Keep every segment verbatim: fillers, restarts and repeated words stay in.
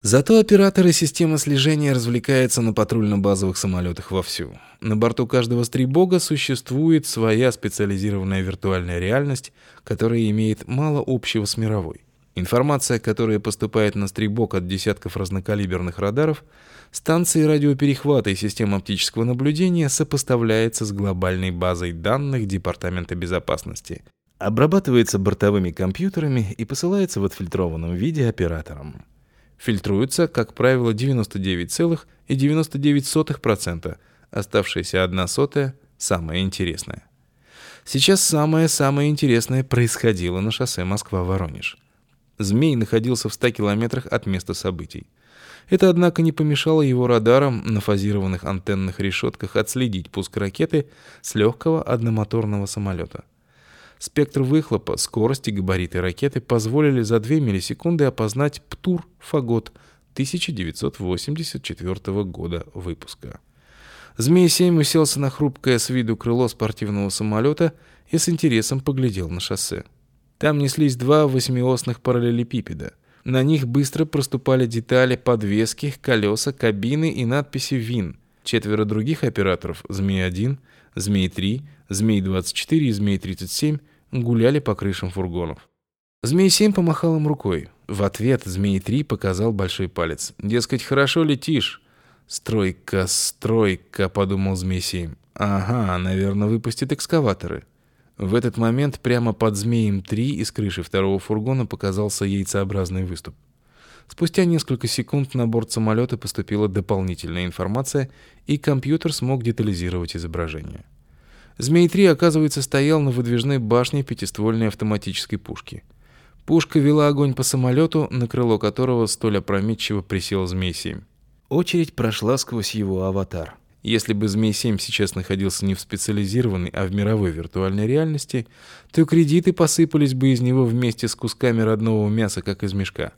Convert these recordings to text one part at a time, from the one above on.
Зато операторы системы слежения развлекаются на патрульно-базовых самолетах вовсю. На борту каждого стрибога существует своя специализированная виртуальная реальность, которая имеет мало общего с мировой. Информация, которая поступает на стрибог от десятков разнокалиберных радаров, станции радиоперехвата и систем оптического наблюдения сопоставляется с глобальной базой данных Департамента безопасности, обрабатывается бортовыми компьютерами и посылается в отфильтрованном виде операторам. Фильтруются, как правило, девяносто девять целых девяносто девять сотых процента, оставшаяся одна сотая – самое интересное. Сейчас самое-самое интересное происходило на шоссе Москва-Воронеж. «Змей» находился в ста километрах от места событий. Это, однако, не помешало его радарам на фазированных антенных решетках отследить пуск ракеты с легкого одномоторного самолета. Спектр выхлопа, скорость и габариты ракеты позволили за две миллисекунды опознать «Птур-Фагот» тысяча девятьсот восемьдесят четвёртого года выпуска. «Змей семь» уселся на хрупкое с виду крыло спортивного самолета и с интересом поглядел на шоссе. Там неслись два восьмиосных параллелепипеда. На них быстро проступали детали подвески, колеса, кабины и надписи «ВИН». Четверо других операторов «Змей-один», «Змей-три», «Змей-двадцать четыре» и «Змей-тридцать семь» гуляли по крышам фургонов. «Змей-семь» помахал им рукой. В ответ «Змей-три» показал большой палец. Дескать, хорошо летишь. «Стройка, стройка», — подумал «Змей-семь». Ага, наверное, выпустит экскаваторы. В этот момент прямо под «Змеем-три» из крыши второго фургона показался яйцеобразный выступ. Спустя несколько секунд на борт самолета поступила дополнительная информация, и компьютер смог детализировать изображение. «Змей-три», оказывается, стоял на выдвижной башне пятиствольной автоматической пушки. Пушка вела огонь по самолету, на крыло которого столь опрометчиво присел «Змей-семь». Очередь прошла сквозь его аватар. Если бы «Змей-семь» сейчас находился не в специализированной, а в мировой виртуальной реальности, то кредиты посыпались бы из него вместе с кусками родного мяса, как из мешка.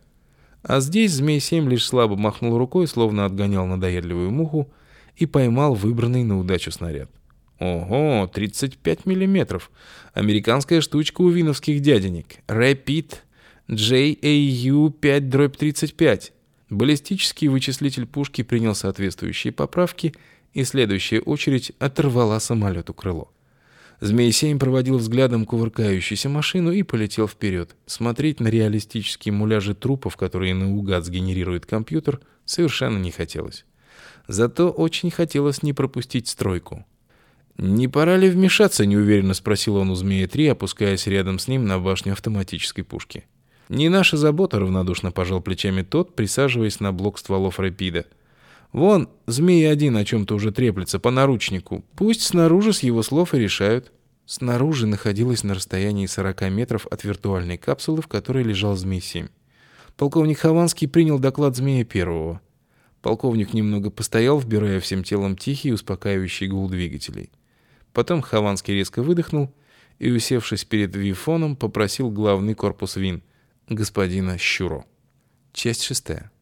А здесь «Змей-семь» лишь слабо махнул рукой, словно отгонял надоедливую муху, и поймал выбранный на удачу снаряд. Ого, тридцать пять миллиметров. Американская штучка у виновских дяденек. Rapid джей эй ю пять тридцать пять. Баллистический вычислитель пушки принял соответствующие поправки, и следующая очередь оторвала самолету крыло. «Змей-семь» проводил взглядом кувыркающуюся машину и полетел вперед. Смотреть на реалистические муляжи трупов, которые наугад сгенерирует компьютер, совершенно не хотелось. Зато очень хотелось не пропустить стройку. «Не пора ли вмешаться?» — неуверенно спросил он у «Змея-три», опускаясь рядом с ним на башню автоматической пушки. «Не наша забота», — равнодушно пожал плечами тот, присаживаясь на блок стволов «Рапида». «Вон, «Змей-один» о чем-то уже треплется по наручнику. Пусть снаружи с его слов и решают». Снаружи находилась на расстоянии сорока метров от виртуальной капсулы, в которой лежал «Змей-семь». Полковник Хованский принял доклад «Змея-первого». Полковник немного постоял, вбирая всем телом тихий и успокаивающий гул двигателей. Потом Хованский резко выдохнул и, усевшись перед вифоном, попросил главный корпус ВИН, господина Щуро. Часть шестая.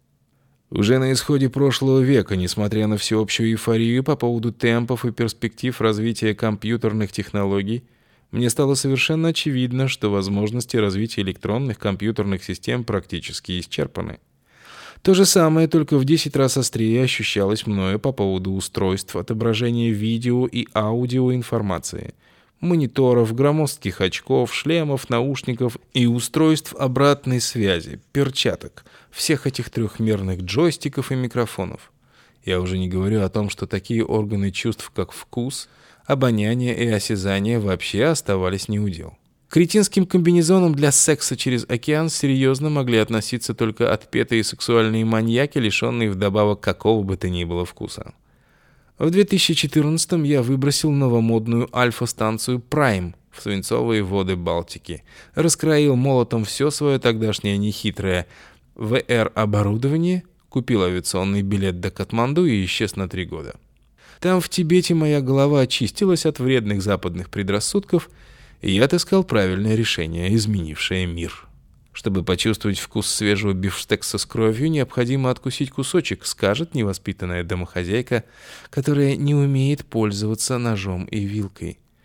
Уже на исходе прошлого века, несмотря на всеобщую эйфорию по поводу темпов и перспектив развития компьютерных технологий, мне стало совершенно очевидно, что возможности развития электронных компьютерных систем практически исчерпаны. То же самое, только в десять раз острее ощущалось мною по поводу устройств отображения видео и аудиоинформации, мониторов, громоздких очков, шлемов, наушников и устройств обратной связи, перчаток, всех этих трехмерных джойстиков и микрофонов. Я уже не говорю о том, что такие органы чувств, как вкус, обоняние и осязание, вообще оставались неудел. К кретинским комбинезонам для секса через океан серьезно могли относиться только отпетые сексуальные маньяки, лишенные вдобавок какого бы то ни было вкуса. В две тысячи четырнадцатом я выбросил новомодную альфа-станцию «Прайм» в свинцовые воды Балтики, раскроил молотом все свое тогдашнее нехитрое вэ эр-оборудование, купил авиационный билет до Катманду и исчез на три года. Там, в Тибете, моя голова очистилась от вредных западных предрассудков, и я отыскал правильное решение, изменившее мир. Чтобы почувствовать вкус свежего бифштекса с кровью, необходимо откусить кусочек, скажет невоспитанная домохозяйка, которая не умеет пользоваться ножом и вилкой.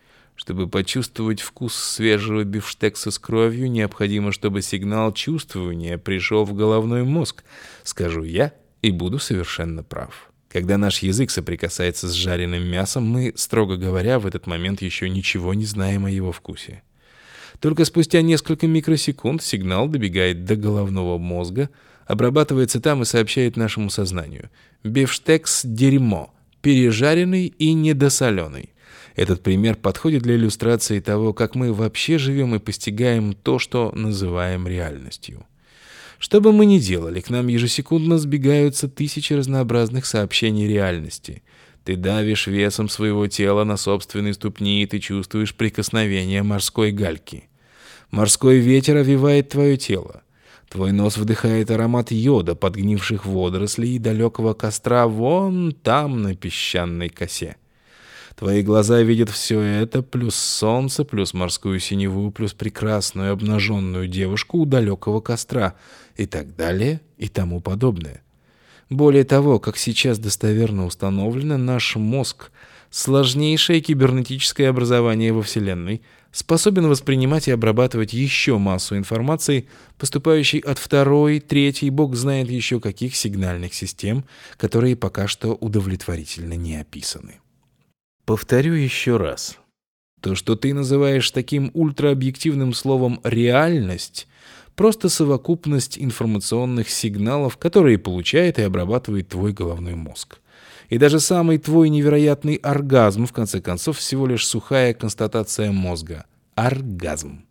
Чтобы почувствовать вкус свежего бифштекса с кровью, необходимо, чтобы сигнал чувствования пришел в головной мозг, скажу я, и буду совершенно прав. Когда наш язык соприкасается с жареным мясом, мы, строго говоря, в этот момент еще ничего не знаем о его вкусе. Только спустя несколько микросекунд сигнал добегает до головного мозга, обрабатывается там и сообщает нашему сознанию: бифштекс – дерьмо, пережаренный и недосоленый. Этот пример подходит для иллюстрации того, как мы вообще живем и постигаем то, что называем реальностью. Что бы мы ни делали, к нам ежесекундно сбегаются тысячи разнообразных сообщений реальности. Ты давишь весом своего тела на собственные ступни, и ты чувствуешь прикосновение морской гальки. Морской ветер овивает твое тело. Твой нос вдыхает аромат йода, подгнивших водорослей и далекого костра вон там на песчаной косе. Твои глаза видят все это, плюс солнце, плюс морскую синеву, плюс прекрасную обнаженную девушку у далекого костра, и так далее, и тому подобное. Более того, как сейчас достоверно установлено, наш мозг, сложнейшее кибернетическое образование во Вселенной, способен воспринимать и обрабатывать еще массу информации, поступающей от второй, третьей, бог знает еще каких сигнальных систем, которые пока что удовлетворительно не описаны. Повторю еще раз. То, что ты называешь таким ультраобъективным словом «реальность», просто совокупность информационных сигналов, которые получает и обрабатывает твой головной мозг. И даже самый твой невероятный оргазм, в конце концов, всего лишь сухая констатация мозга. Оргазм.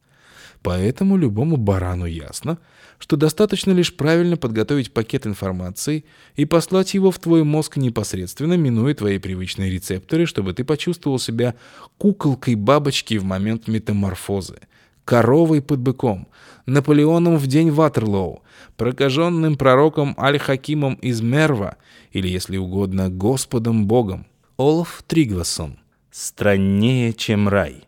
Поэтому любому барану ясно, что достаточно лишь правильно подготовить пакет информации и послать его в твой мозг непосредственно, минуя твои привычные рецепторы, чтобы ты почувствовал себя куколкой бабочки в момент метаморфозы, коровой под быком, Наполеоном в день Ватерлоу, прокаженным пророком Аль-Хакимом из Мерва, или, если угодно, Господом Богом. Олаф Тригвассон. Страннее, чем рай.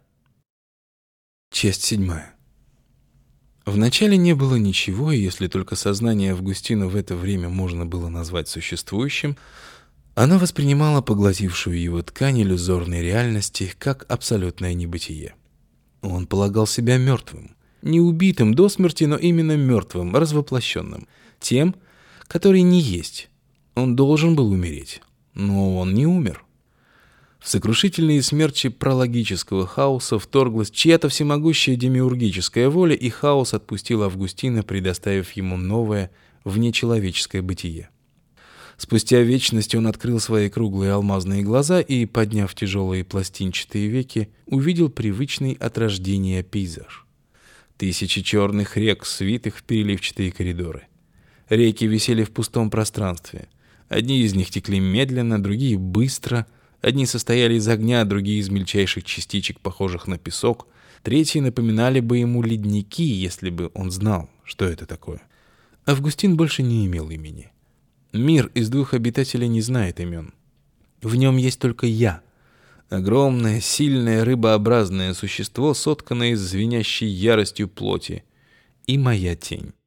Часть седьмая. Вначале не было ничего, и если только сознание Августина в это время можно было назвать существующим, оно воспринимало поглотившую его ткань иллюзорной реальности как абсолютное небытие. Он полагал себя мертвым. Не убитым до смерти, но именно мертвым, развоплощенным. Тем, который не есть. Он должен был умереть. Но он не умер. В сокрушительные смерчи прологического хаоса вторглась чья-то всемогущая демиургическая воля, и хаос отпустил Августина, предоставив ему новое, внечеловеческое бытие. Спустя вечность он открыл свои круглые алмазные глаза и, подняв тяжелые пластинчатые веки, увидел привычный от рождения пейзаж. Тысячи черных рек, свитых в переливчатые коридоры. Реки висели в пустом пространстве. Одни из них текли медленно, другие быстро. Одни состояли из огня, другие из мельчайших частичек, похожих на песок. Третьи напоминали бы ему ледники, если бы он знал, что это такое. Августин больше не имел имени. Мир из двух обитателей не знает имен. В нем есть только я. Огромное, сильное, рыбообразное существо, сотканное из звенящей яростью плоти. И моя тень.